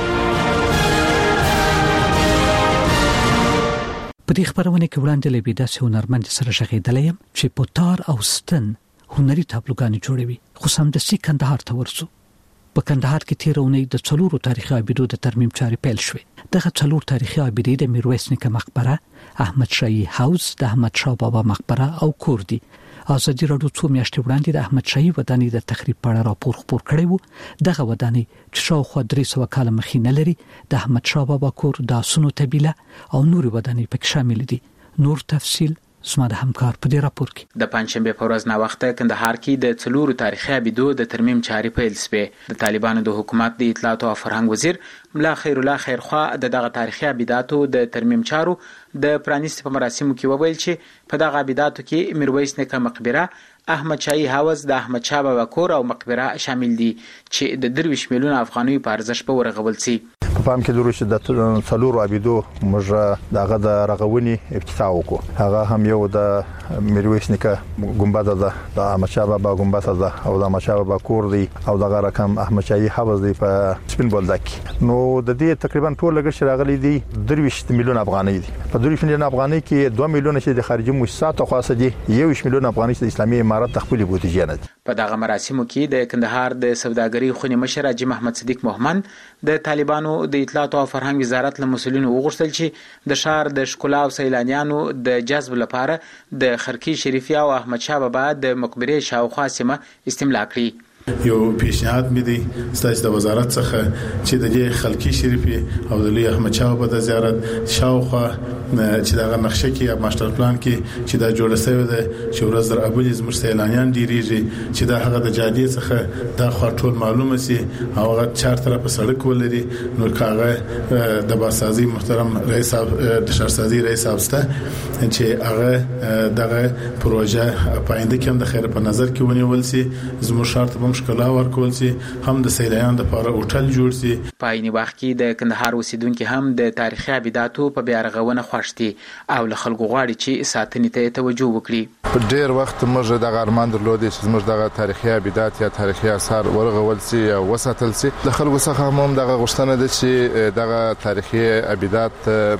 په دې خبرونه کې وړاندې لبي داسې هنرمند سره ژغېدلی یم چې په تار او ستن هنري تابلوګانې جوړوي، خو سمدستي کندهار ته ورسو. په کندهار کې تیر اونۍ د څلورو تاریخي عابدو د ترمیم چارې پیل شوې. دغه څلور تاریخي عابدې د میرویس نیکه مقبره، احمد شاهي حوض، د احمد شاه بابا مقبره او کور دي. ازادي راډیو څو میاشتې وړاندې د احمد شاهي ودانۍ د تخریب په اړه راپور خپور کړی وو. دغه ودانۍ چې شاوخوا درې سوه کاله مخې نه لري، د احمد شاه بابا کور، د آسونو طبیله او نورې ودانۍ پکې شامل دي. نور تفصیل زما د همکار په دې راپور کې.
د پنځشنبه په ورځ نا وخته کندهار کې د څلورو تاریخي عابدو د ترمیم چارې پیل شوې. د طالبانو د حکومت د اطلاعات او فرهنګ وزیر ملا خیر الله خیرخوا د دغه تاریخي عابداتو د ترمیم چارو د پرانیست په مراسمو کې وویل چې په دغه عابداتو کې میرویس نیکه مقبره، احمد شاهي حوض، د احمد شاه بابا کور او مقبره شامل دي چې د درویش میلیون افغانیو په ارزښت په ورغول سي.
په پام کې درو چې د څلورو عابدو موږ دغه د رغونې افتتاح وکړو. هغه هم یو د میرویس نیکه ګمبد ده، د احمد شاه بابا ګمبد ده او د احمد شاه بابا کور دی او دغه رقم احمد شاهي حوض دی په سپین بولدک. نو د دې تقریبا ټول لګښت راغلي دی درویش میلیون افغانۍ دي. په درویش میلیون افغانۍ کې دوه میلیون چې د خارجي مؤسساتو خاصه دي، یو میلیون افغانۍ د اسلامي امارت د خپل بودیجه نه دي.
په دغه مراسمو کې د کندهار د سوداګرۍ خونې مشر حاجي محمد صدیق محمد د طالبانو د اطلاعات او فرهنګ وزارت له مسؤلینو وغوښتل چې د ښار د ښکلا او سیلانیانو د جذب لپاره د خرقي شریفه او احمد شاه بابا د مقبره شاوخوا سیمه استملاک کړي.
یو پیشنهاد مې دی ستاسو د وزارت څخه چې د دې خلقي شریفه او د لوی احمد شاه بابا د زیارت شاوخوا چې دغه نقشه کې یا ماستر پلان کې چې دا جوړ شوی دی چې ورځ در ابل زموږ سیلانیان ډیریږي چې دا هغه د جادې څخه دا خو ټول معلومه سي او هغه چار طرفه سړک ولري. نو کاغه د باسازي محترم رئیس د شهرسازي رئیس افسته چې هغه دغه پروژه پاینده کې هم د خیر په نظر کې ونیول سي، زموږ شرط مشکلا ورکول سي، هم د سیلانیانو لپاره هوټل جوړ سي.
په عین وخت کې د کندهار اوسیدونکو هم د تاریخي عابداتو په بیا رغونه خوښتي او له خلکو غواړي چې ساتنې ته توجه وکړي.
په ډیر وخت موږ د ارمان درلودې چې موږ دغه تاریخي عابدات یا تاریخي آثار ورغول سي او وساتل سي. د خلکو څخه هم دغه غوښتنه ده چې دغه تاریخي عابدات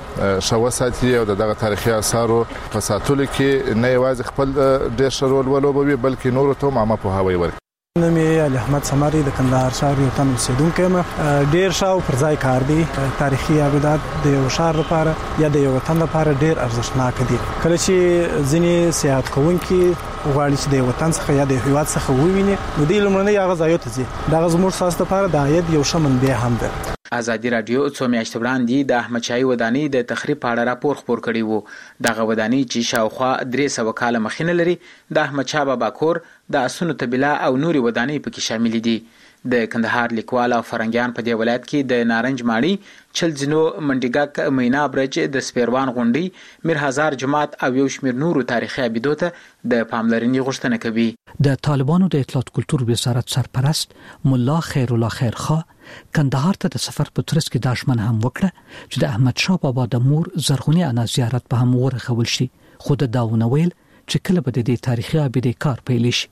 شوساتي او دغه تاریخي آثارو په ساتلو کې نه یوازې خپل ډیر شرول ولوبوي بلکې نور ته عامه په هوای ورکړي.
نوم یې علي احمد سماري د کندهار ښار یو تن اوسیدونکی یم. ډیر شاو پر ځای کار دی. تاریخي عابدات د یو ښار لپاره یا د یو وطن لپاره ډیر ارزښتناک دي. کله چې ځینې سیاحت کوونکي غواړي چې د وطن څخه یا د هیواد څخه وویني نو د لمړنۍ هغه ځایو ته ځي. دغه زموږ ساست لپاره د عاید یو ښه منبع هم ده.
ازادي رادیو څو میاشتې وړاندې د احمد شاهي ودانۍ د تخریب په اړه راپور خپور کړی وو. دغه ودانۍ چې شاوخوا درې سوه کاله مخې نه لري، د احمد شاه بابا کور، د آسونو طبیله او نورې ودانۍ پکې شامل دي. د کندهار لیکوال او فرنګیان په دې ولایت کې د نارنج ماڼۍ، چلزینو، منډیګک، مینا برج، د سپیروان غونډۍ، میر هزار جماعت او یو شمېر نورو تاریخي عابدو ته د پاملرنې غوښتنه کوي.
د طالبانو د اطلاعات کلتور وزارت سرپرست ملا خیر الله خیرخوا کندهار ته د سفر په ترڅ کې دا ژمنه هم وکړه چې د احمد شاه بابا د مور زرغونې انا زیارت به هم ورغول شي، خو د داونه ویل چې کله به د دې تاریخي عابدې کار پیل شي.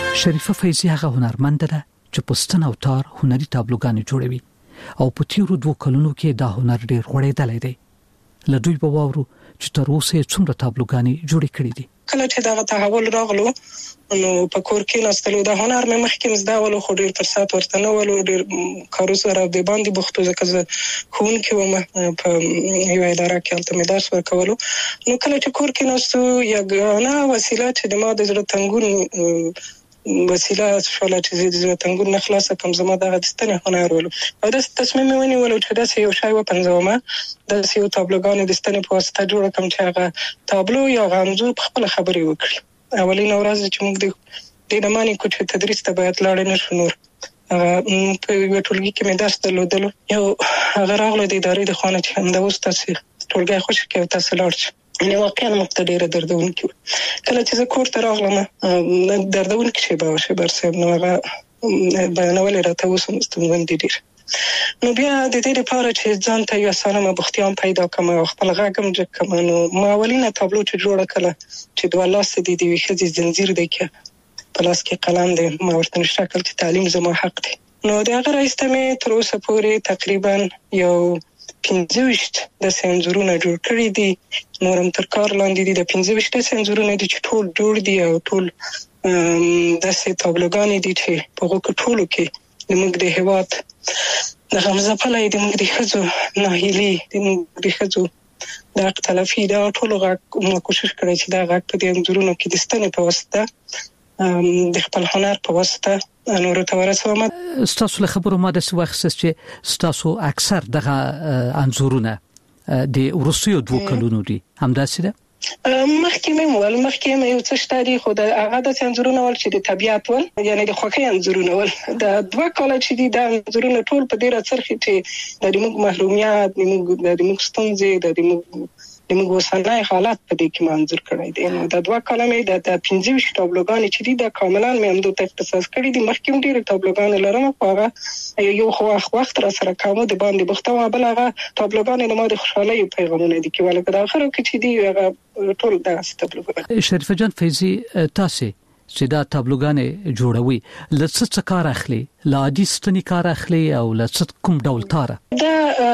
شریفه فیضی هغه هنرمند ده چې پستن او تار هنري تابلوګانې جوړوي او په تیرو دوه کلونو کې دا هنر ډېر غوړېدلی دی. له دوی به واورو چې تر اوسه څومره تابلوګانې جوړې کړې دي.
کله چې دا تحول راغلو نو په کور کې نستلو د هنر مې مخکې زده ولو خو ډېر فرصت ورته نه ولو ډېر کارو سره د باندې بوختو ځکه زه خون کې وم په یو اداره کې الته مې درس ورکولو. نو کله چې کور کې نستو یګانه وسیله چې د ما د زړه تنګون وسیله شوله چې د زړه تنګون نه خلاصه کوم زما د غدستنه هنر ولو او د تصمیم مې ونیولو چې دا یو شای و پنځومه د یو تابلوګانو د ستنې په واسطه جوړ کوم چې هغه تابلو یا غنځور په خپل خبرې وکړي. اولین ورځ چې موږ د د نمانې کوچ تدریس ته باید لاړ نه شو نور په یو ټولګي کې مې درس درلودلو یو هغه راغله د ادارې د خانه چې هم د اوس تاسو ټولګي خوش کې تاسو لاړ نو واقعا مقتدره دردونکي کله چې زه کور ته راغلم دردونکي شي به شي برسم نو هغه بیانول راته وسم ستوند دي ډیر. نو بیا د دې لپاره چې ځان ته یو سلامه بختیام پیدا کوم او خپل غاګم جکم نو ما ولینه تابلو چې جوړه کړه چې دوه لاس دي دی وخت زنجیر دی کې پلاس کې قلم دی ما ورته شکل چې تعلیم زما حق دی. نو دا هغه راستمه تر اوسه پورې تقریبا یو پنځه وشت د سنزورونه جوړ کړی دي. نورم تر کار لاندې دي د پنځه وشت سنزورونه دي چې ټول جوړ دي او ټول د سه تابلوګانې دي چې په هغه ټولو کې د موږ د هواد د غمزه په لای د موږ د خزو ناهیلي د موږ د خزو د اختلافي دا ټول غا کوشش کړی چې دا غا په دې انځورونو کې د ستنې په واسطه د خپل هنر په واسطه نور ته ورسوم.
ستاسو له خبرو ما د وخت چې ستاسو اکثر دغه انځورونه د روسیو دوه کلونو دي همداسې ده.
مخکې مې ول مخکې مې یو څه شتاري خو د هغه د انځورونه ول چې د طبيعت ول یعنی د خوخي انځورونه ول د دوه کال چې دي د انځورونه ټول په ډیره څرخي چې د موږ محرومیت د موږ د موږ ستونزې د موږ د موږ وسنۍ حالات په دې کې منظور کړی دی. نو د دوه کال مې د پنځه ویشت تابلوګان چې دي د کاملا مې هم د اختصاص کړی دي. مخکې ډیر تابلوګان لرم خو هغه یو خو وخت را سره کوم د باندې بوختو بل هغه تابلوګان د ما د خوشحالي پیغامونه دي کې ولکه د اخر کې چې دی هغه ټول د تابلوګان.
شریفه جان فیضی تاسو چې دا تابلوګانې جوړوي لڅ څه کار اخلي لا عادي ستنی کار اخلي او لڅ کوم ډول تاره
دا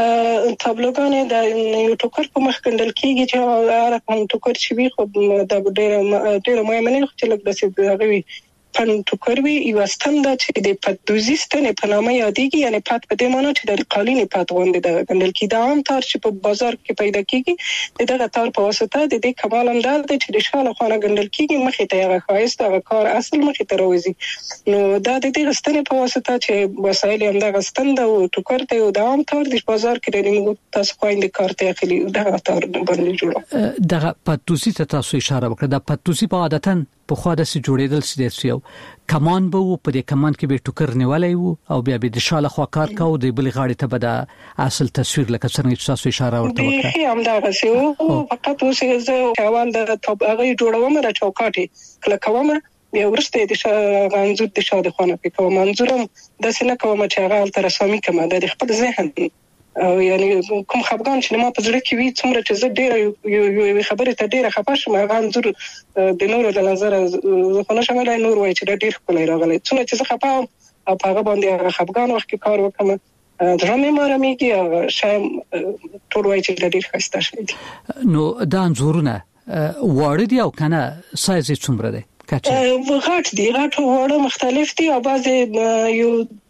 تابلوګانې د یو ټوکر په مخ کندل کیږي چې هغه کوم ټوکر چې وي خو د ډېر ډېر مهمه نه چې لکه د هغه پن ټوکر وي یو ستند چې د پدوزي ستنې په نامه یادېږي یعنی پات په دې معنی چې د قالینې پات غونډه د کندل کې دا هم تار چې په بازار کې پیدا کیږي دغه تار په واسطه د دې کمال انداز د چې د شاله خانه کندل کیږي مخې ته هغه خاصه هغه کار اصل مخې ته راوځي. نو دا د دې ستنې په واسطه چې وسایل هم دغه ستند او ټوکر ته یو د عام تار د بازار کې د موږ تاسو خويند کار ته اخلي دغه تار باندې جوړ
دغه پدوزي ته تاسو اشاره وکړه د پدوزي په عادتن په خو د سي جوړېدل سي یو کمان به په دې کمان کې به ټوکر نیولای وو او بیا به د شاله خوا کار کاو د بل غاړې ته به د اصل تصویر لکه څنګه چې تاسو اشاره ورته وکړه
به هم دا غسي او فقط اوسه زه حیوان د توپ هغه جوړوم را چوکاټي کله کوم بیا ورسته د غنځور د شاده خونه په کوم منظورم د سینه کوم چې هغه تر رسامي کوم د خپل ذهن او یعنی کوم خپګان چې ما په زړه کې وی څومره چې زه ډېر یو خبره ته ډېر خپه شوم هغه انځور د نور د نظر زه نه شمه نور وای چې ډېر خپل راغلی څومره چې زه خپه او هغه باندې هغه خپګان وخت کې کار وکم درمه مارميږي شایم ټول وای چې ډېر خسته شوی.
نو دا انځورونه واړه دي او کنه سایز یې څومره دی؟
غاټ دي غاټ وړه مختلف دي او بعض یو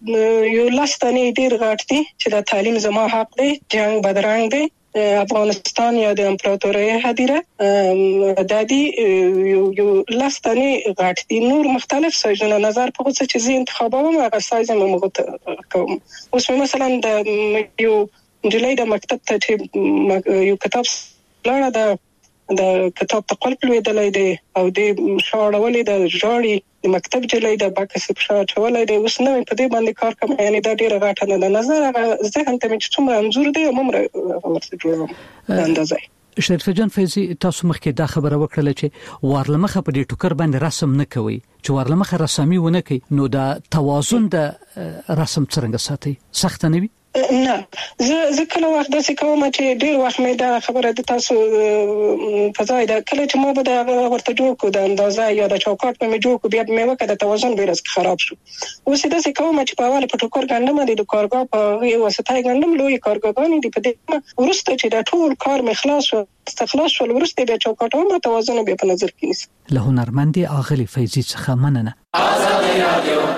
یو لاستانه ډیر غاټ دي چې د تعلیم زما حق دی جنگ بدرنګ دی افغانستان یا د امپراتورۍ هدیره د دې یو یو لاستانه غاټ دي نور مختلف سایزونه نظر په څه چې زه انتخابوم هغه سایز مې کوم. اوس مثلا د یو جولای د مکتب ته چې یو کتاب لاره د د کتاب په قلب لویدلای دی او د شاړولې د ژاړي د مکتب جلای د باکس په شاړ چولای دی اوس نو په دې باندې کار کوم یعنی دا ډیره غاټه نه د نظر ذهن ته چې څومره انځور دی عمر ورته جوړوم اندازه.
شریف جان فیضی تاسو مخکې دا خبره وکړه چې وارلمخه په دې ټوکر باندې رسم نه کوي چې وارلمخه رسامي ونه کوي نو دا توازن د رسم څنګه ساتي سخت نه وي؟
نه زه زه کله وخت داسې کوم چې ډیر وخت مې دا خبره د تاسو په ځای ده کله چې ما به دا ورته جوړ کړو د اندازه یا د چوکاټ په مې جوړ کړو بیا مې وکړه د توازن بیرس خراب شو. اوس داسې کوم چې په اول په ټوکر ګندم د کارګاه په واسطه ګندم لوی کارګاهان دي په دې ورسته چې دا ټول کار مې خلاص شو استخلاص شو ورسته بیا چوکاټ او توازن بیا په نظر کې نیسم.
له هنرمندي اغلی فیضی څخه مننه. آزادي رادیو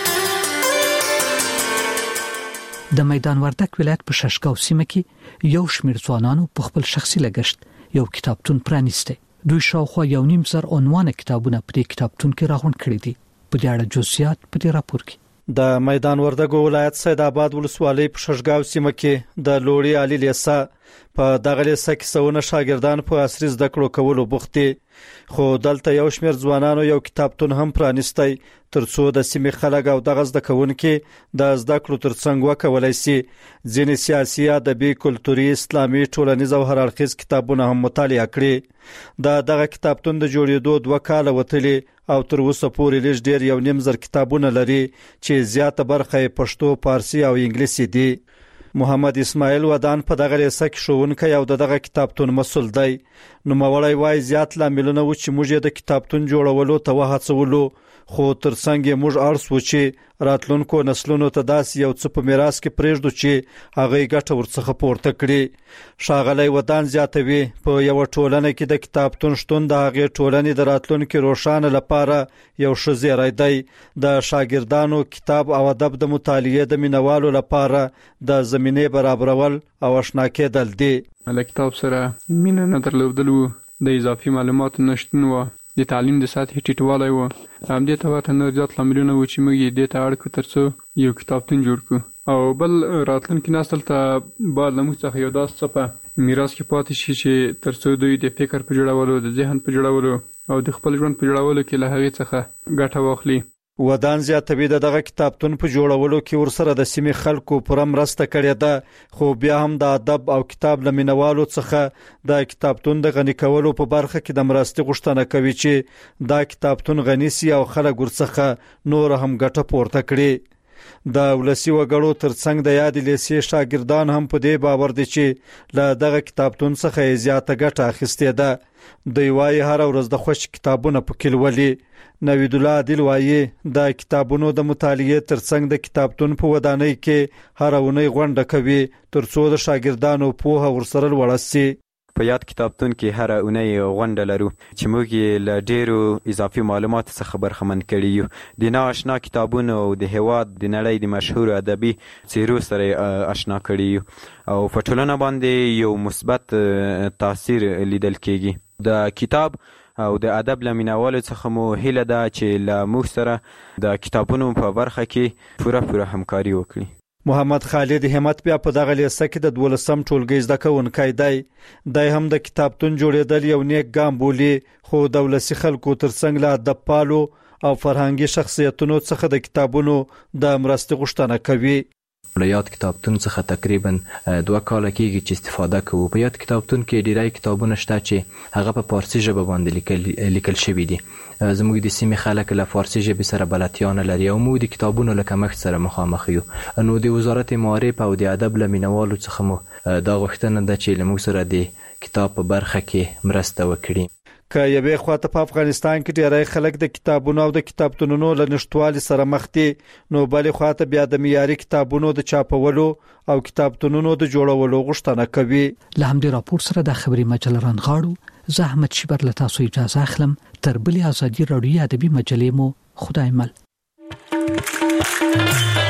د میدان وردک ولایت په ششګاو سیمه کې یو شمېر ځوانانو په خپل شخصي لګښت یو کتابتون پرانیسته. دوی شاوخوا یو نیم زر عنوان کتابونه په دې کتابتون کې راغونډ کړي دي. په دې اړه جزئیات په دې راپور کې.
د میدان وردک ولایت سید آباد ولسوالۍ په ششګاو سیمه کې د لوړی عالی لیسا په دغه لیسا کې څونه شاګردان په عصري زده کړو کولو بوخت دي، خو دلته یو شمېر ځوانانو یو کتابتون هم پرانیستی ترڅو د سیمې خلک او دغه زده کوونکي د زده کړو ترڅنګ وکولای شي ځینې سیاسي، ادبي، کلتوري، اسلامي، ټولنیز او هر اړخیز کتابونه هم مطالعه کړي. د دغه کتابتون د جوړېدو دوه کاله وتلي او تر اوسه پورې لږ ډېر یو نیم زر کتابونه لري چې زیاته برخه یې پښتو، فارسی او انګلیسي دي. محمد اسماعیل ودان په دغه لیسه کې ښوونکی او دغه کتابتون مسؤل دی. نوموړی وایي زیات لاملونه و چې موږ د کتابتون جوړولو ته وهڅولو، خو ترڅنګ یې موږ اړ سو چې راتلونکو نسلونو ته داسې یو څه په میراث کې پرېږدو چې هغه یې ګټه ورڅخه پورته کړي. ښاغلی ودان زیاتوي په یو ټولنه کې د کتابتون شتون د هغې ټولنې د راتلونکي روښانه لپاره یو ښه زیری دی. د شاګردانو کتاب او ادب د مطالعې د مینوالو لپاره د زمینې برابرول او آشنا کېدل دي.
له کتاب سره مینه نه درلودل و، د اضافي معلوماتو نشتون و، د تعلیم د سطحې ټیټوالی و. همدې ته ورته نور زیات لاملونه و چې موږ یې دې ته اړ کړو ترڅو یو کتابتون جوړ کړو. او بل راتلونکي نسل ته باید له موږ څخه یو داسې څه په میراث کې پاتې شي چې ترڅو دوی د فکر په جوړولو، د ذهن په جوړولو او د خپل ژوند په جوړولو کې له هغې څخه ګټه واخلي.
ودان زیاتوي د دغه کتابتون په جوړولو کې ورسره د سیمې خلکو پوره مرسته کړې ده، خو بیا هم د ادب او کتاب له مینوالو څخه د کتابتون د غني کولو په برخه کې د مرستې غوښتنه کوي چې دا کتابتون غني سي او خلک ورڅخه نور هم ګټه پورته کړي. د ولسی وګړو ترڅنګ د یاد لیسې شاګردان هم په دې باور دي چې له دغه کتابتون څخه زیاته ګټه اخیستې ده. دوی وايي هر ورځ د خوش کتابونه پکې لولي. نوید الله عادل وايي د کتابونو د مطالعې ترڅنګ د کتابتون په ودانۍ کې هر اونۍ غونډه کوي ترڅو د شاګردانو پوهه ورسره لوړه شي.
په یاد کتابتون کې هر اونۍ غونډه لرو چې موږ یې له ډېرو اضافي معلوماتو څخه برخمن کړي یو. د ناآشنا کتابونو او د هېواد د نړۍ د مشهورو ادبي څیرو سره آشنا کړي یو او په ټولنه باندې یو مثبت تاثیر لیدل کېږي. د کتاب او د ادب له مینوالو څخه مو هیله ده چې له موږ سره د کتابونو په برخه کې پوره پوره همکاري وکړي.
محمد خالد همت بیا په دغه لیسه کې د دولسم ټولګي زده کوونکی دی. دی هم د کتابتون جوړېدل یو نیک ګام بولي، خو د ولسي خلکو ترڅنګ له ادب پالو او فرهنګي شخصیتونو څخه د کتابونو د مرستې غوښتنه کوي.
له یاد کتابتون څخه تقریبا دوه کاله کېږي چې استفاده کوو. په یاد کتابتون کې ډېری کتابونه شته چې هغه په فارسي ژبه باندې لیکل لیکل شوي دي. زموږ د سیمې خلک له فارسي ژبې سره بلدتیا نه لري او موږ د کتابونو له کمښت سره مخامخ یو. نو د وزارت معارف او د ادب له مینوالو څخه مو دا غوښتنه ده چې له موږ سره د کتاب په برخه کې مرسته وکړي.
که یوې خواته په افغانستان کې ډېری خلک د کتابونو او د کتابتونونو له نشتوالي سره مخ دي، نو بلې خواته بیا د معیاري کتابونو د چاپولو او کتابتونونو د جوړولو غوښتنه کوي.
له همدې راپور سره د خبري مجله رانغاړو زه احمد شیبر له تاسو اجازه اخلم. تر بلې ازادي راډیو ادبي مجلې مو خدای مل.